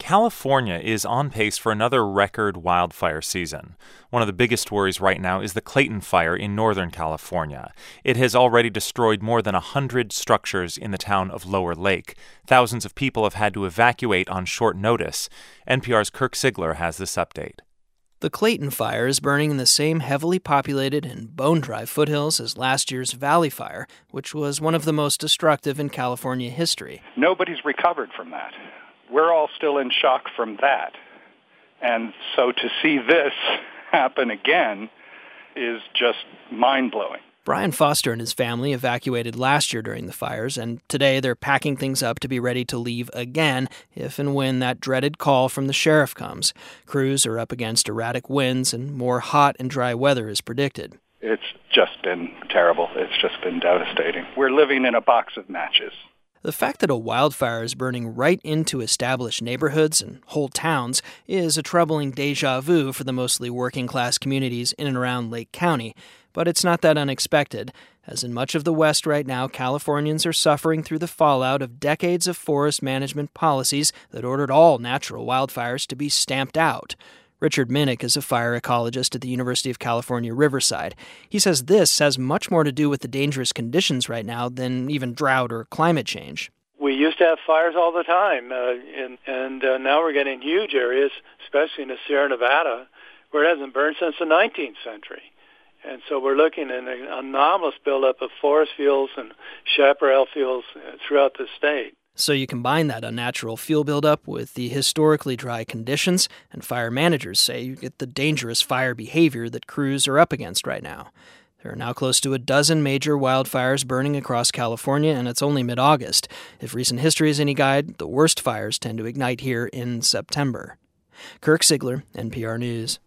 California is on pace for another record wildfire season. One of the biggest worries right now is the Clayton Fire in Northern California. It has already destroyed more than 100 structures in the town of Lower Lake. Thousands of people have had to evacuate on short notice. NPR's Kirk Siegler has this update. The Clayton Fire is burning in the same heavily populated and bone-dry foothills as last year's Valley Fire, which was one of the most destructive in California history. Nobody's recovered from that. We're all still in shock from that. And so to see this happen again is just mind-blowing. Brian Foster and his family evacuated last year during the fires, and today they're packing things up to be ready to leave again if and when that dreaded call from the sheriff comes. Crews are up against erratic winds, and more hot and dry weather is predicted. It's just been terrible. It's just been devastating. We're living in a box of matches. The fact that a wildfire is burning right into established neighborhoods and whole towns is a troubling déjà vu for the mostly working-class communities in and around Lake County. But it's not that unexpected, as in much of the West right now, Californians are suffering through the fallout of decades of forest management policies that ordered all natural wildfires to be stamped out. Richard Minnick is a fire ecologist at the University of California, Riverside. He says this has much more to do with the dangerous conditions right now than even drought or climate change. We used to have fires all the time, and now we're getting huge areas, especially in the Sierra Nevada, where it hasn't burned since the 19th century. And so we're looking at an anomalous buildup of forest fuels and chaparral fuels throughout the state. So you combine that unnatural fuel buildup with the historically dry conditions, and fire managers say you get the dangerous fire behavior that crews are up against right now. There are now close to a dozen major wildfires burning across California, and it's only mid-August. If recent history is any guide, the worst fires tend to ignite here in September. Kirk Siegler, NPR News.